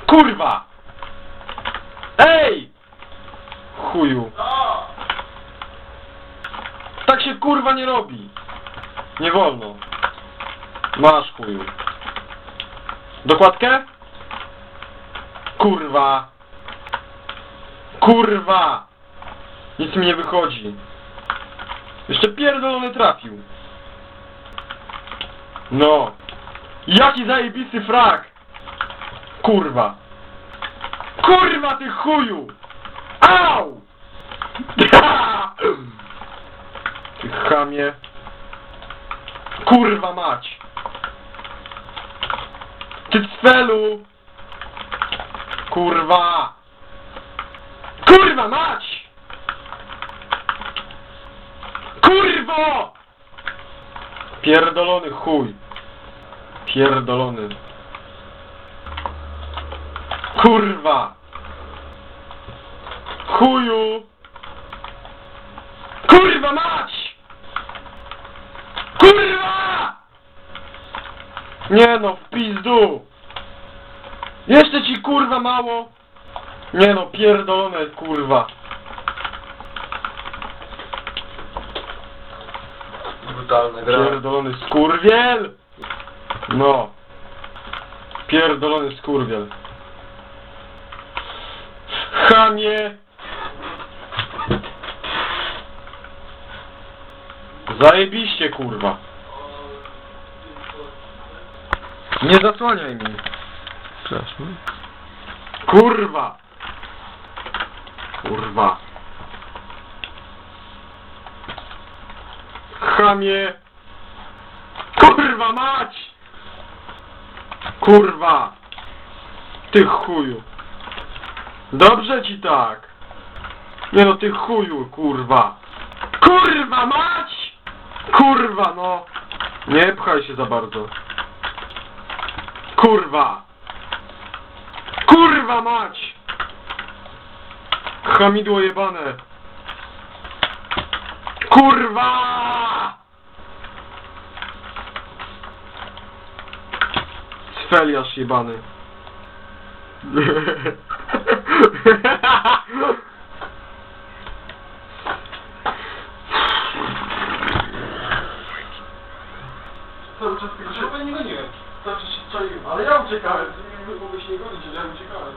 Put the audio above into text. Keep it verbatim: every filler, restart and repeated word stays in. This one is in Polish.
Kurwa! Ej! Chuju. Tak się kurwa nie robi. Nie wolno. Masz chuju. Dokładkę? Kurwa. Kurwa. Nic mi nie wychodzi. Jeszcze pierdolony trafił. No. Jaki zajebisty frag. Kurwa. Kurwa ty chuju. Au! Ty chamie. Kurwa mać. Ty cfelu. Kurwa. Kurwa mać. Kurwo! Pierdolony chuj. Pierdolony. Kurwa. Chuju. Kurwa mać! Kurwa! Nie no, w pizdu. Jeszcze ci kurwa mało. Nie no, pierdolone kurwa. Brutalny gra. Pierdolony skurwiel. No. Pierdolony skurwiel. Chamie. Zajebiście kurwa. Nie zasłaniaj mi. Przepraszam. Kurwa. Kurwa. Chamie. Kurwa mać. Kurwa. Ty chuju. Dobrze ci tak. Nie no, ty chuju, kurwa. Kurwa mać. Kurwa no. Nie pchaj się za bardzo. Kurwa. Kurwa mać. Chamidło jebane. Kurwa. Cfeliarz jebany.